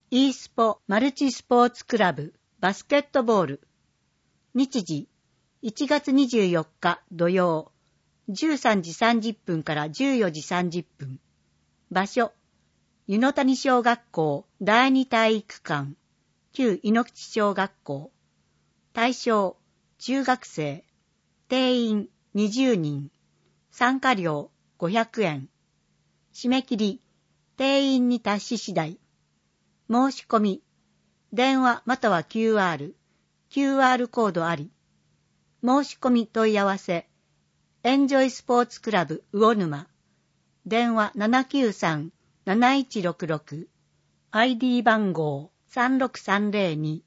イースポマルチスポーツクラブバスケットボール。日時1月24日土曜13時30分から14時30分。場所湯野谷小学校第二体育館旧井ノ口小学校。対象中学生。定員20人。参加料500円。締め切り定員に達し次第。申し込み電話または QR コードあり。申し込み問い合わせエンジョイスポーツクラブ魚沼。電話 793-7166 ID 番号36302